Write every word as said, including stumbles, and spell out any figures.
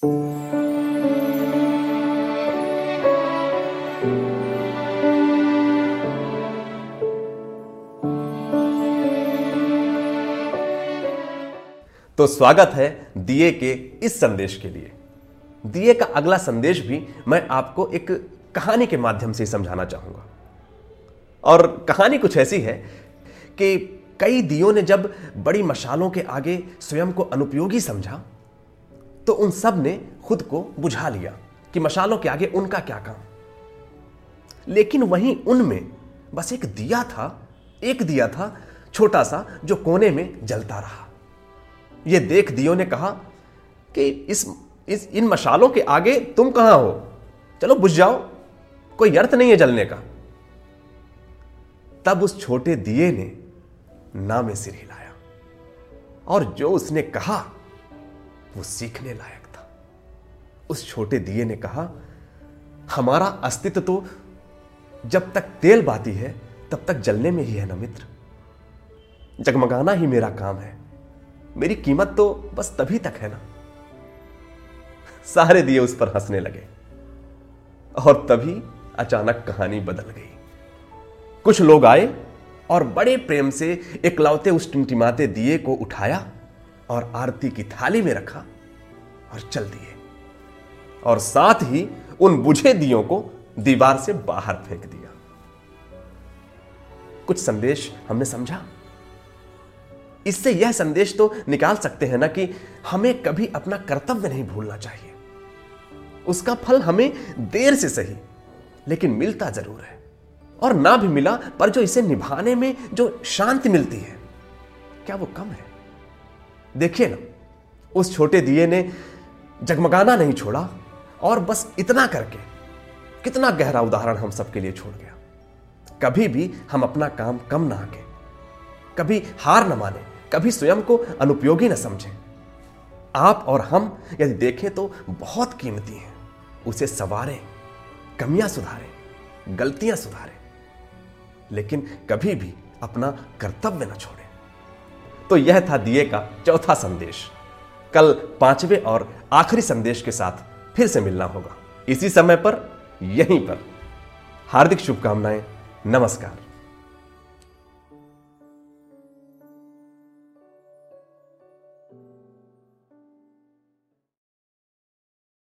तो स्वागत है दिए के इस संदेश के लिए। दिए का अगला संदेश भी मैं आपको एक कहानी के माध्यम से समझाना चाहूंगा। और कहानी कुछ ऐसी है कि कई दियों ने जब बड़ी मशालों के आगे स्वयं को अनुपयोगी समझा तो उन सब ने खुद को बुझा लिया कि मशालों के आगे उनका क्या काम। लेकिन वहीं उनमें बस एक दिया था, एक दिया था छोटा सा, जो कोने में जलता रहा। यह देख दियों ने कहा कि इस इस इन मशालों के आगे तुम कहां हो, चलो बुझ जाओ, कोई अर्थ नहीं है जलने का। तब उस छोटे दिए ने ना में सिर हिलाया और जो उसने कहा वो सीखने लायक था। उस छोटे दिए ने कहा, हमारा अस्तित्व तो जब तक तेल बाती है तब तक जलने में ही है ना मित्र। जगमगाना ही मेरा काम है, मेरी कीमत तो बस तभी तक है ना। सारे दिए उस पर हंसने लगे और तभी अचानक कहानी बदल गई। कुछ लोग आए और बड़े प्रेम से इकलौते उस टिमटिमाते दिए को उठाया और आरती की थाली में रखा और चल दिए, और साथ ही उन बुझे दियों को दीवार से बाहर फेंक दिया। कुछ संदेश हमने समझा। इससे यह संदेश तो निकाल सकते हैं ना कि हमें कभी अपना कर्तव्य नहीं भूलना चाहिए। उसका फल हमें देर से सही लेकिन मिलता जरूर है, और ना भी मिला पर जो इसे निभाने में जो शांति मिलती है, क्या वो कम है? देखिए ना, उस छोटे दिए ने जगमगाना नहीं छोड़ा और बस इतना करके कितना गहरा उदाहरण हम सबके लिए छोड़ गया। कभी भी हम अपना काम कम ना आके, कभी हार न माने, कभी स्वयं को अनुपयोगी न समझें। आप और हम यदि देखें तो बहुत कीमती हैं। उसे संवारें, कमियां सुधारें, गलतियां सुधारें, लेकिन कभी भी अपना कर्तव्य न छोड़ें। तो यह था दिए का चौथा संदेश। कल पांचवें और आखिरी संदेश के साथ फिर से मिलना होगा, इसी समय पर, यहीं पर। हार्दिक शुभकामनाएं। नमस्कार।